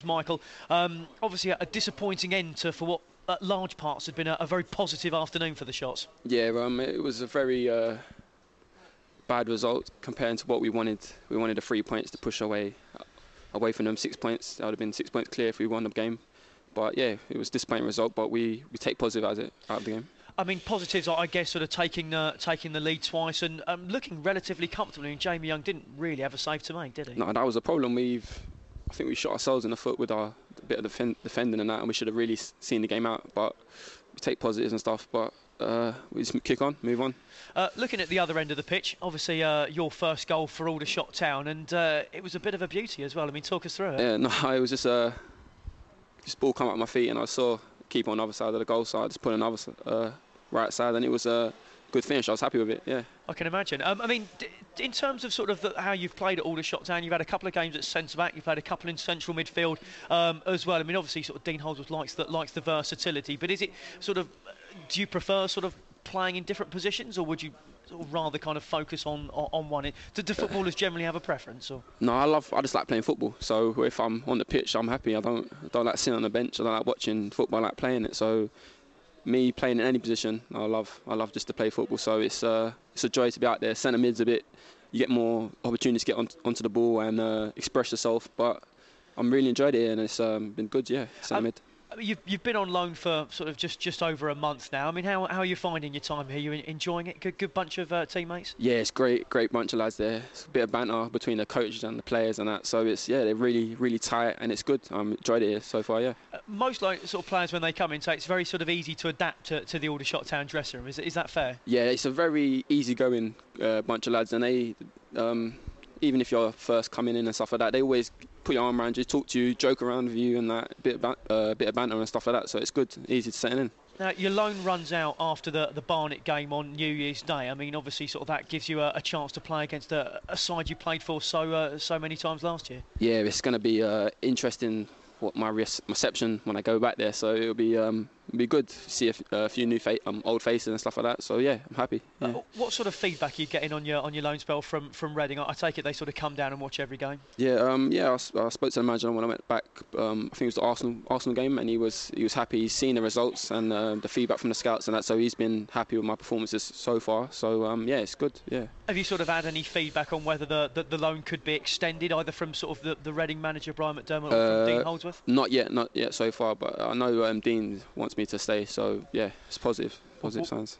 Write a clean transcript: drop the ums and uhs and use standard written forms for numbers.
Michael, obviously a disappointing end to for what at large parts had been a very positive afternoon for the Shots. Yeah, it was a very bad result compared to what we wanted. We wanted the 3 points to push away from them. 6 points. That would have been 6 points clear if we won the game. But yeah, it was a disappointing result. But we take positive out of the game. I mean, positives, I guess, sort of taking the lead twice and looking relatively comfortable. I mean, Jamie Young didn't really have a save to make, did he? No, that was a problem. I think we shot ourselves in the foot with our bit of defending and that, and we should have really seen the game out. But we take positives and stuff. But we just kick on, move on. Looking at the other end of the pitch, obviously your first goal for Aldershot Town, and it was a bit of a beauty as well. I mean, talk us through it. Yeah, no, it was just ball come out of my feet, and I saw keeper on the other side of the goal, so I just put another right side, and it was a good finish. I was happy with it. Yeah. I can imagine. I mean, in terms of sort of how you've played at Aldershot Town, you've had a couple of games at centre back, you've had a couple in central midfield as well. I mean, obviously, sort of Dean Holdsworth likes the versatility, but is it sort of? Do you prefer sort of playing in different positions, or would you sort of rather kind of focus on one? Do footballers generally have a preference? Or? No, I just like playing football. So if I'm on the pitch, I'm happy. I don't like sitting on the bench. I don't like watching football. I like playing it. So me playing in any position, I love just to play football. So it's a joy to be out there. Centre mid's a bit, you get more opportunities to get onto the ball and express yourself. But I'm really enjoyed it, and it's been good. Yeah, centre mid. I mean, you've been on loan for sort of just over a month now. I mean, how are you finding your time here? You enjoying it? Good bunch of teammates. Yeah, it's great bunch of lads there. It's a bit of banter between the coaches and the players and that. So they're really tight, and it's good. Enjoyed it here so far. Yeah. Most like sort of players when they come in say it's very sort of easy to adapt to the Aldershot Town dressing room. Is that fair? Yeah, it's a very easy-going bunch of lads, and they. Even if you're first coming in and stuff like that, they always put your arm around you, talk to you, joke around with you, and that bit of banter and stuff like that. So it's good, easy to settle in. Now, your loan runs out after the Barnet game on New Year's Day. I mean, obviously, sort of that gives you a chance to play against a side you played for so many times last year. Yeah, it's going to be interesting what my reception when I go back there. So it'll be good to see a few new old faces and stuff like that. So yeah, I'm happy. Yeah. What sort of feedback are you getting on your loan spell from Reading? I take it they sort of come down and watch every game. Yeah, I spoke to the manager when I went back. I think it was the Arsenal game, and he was happy. He's seen the results and the feedback from the scouts and that. So he's been happy with my performances so far. So yeah, it's good. Yeah. Have you sort of had any feedback on whether the loan could be extended, either from sort of the Reading manager Brian McDermott or from Dean Holdsworth? Not yet so far. But I know Dean wants me to stay. So yeah, it's positive signs.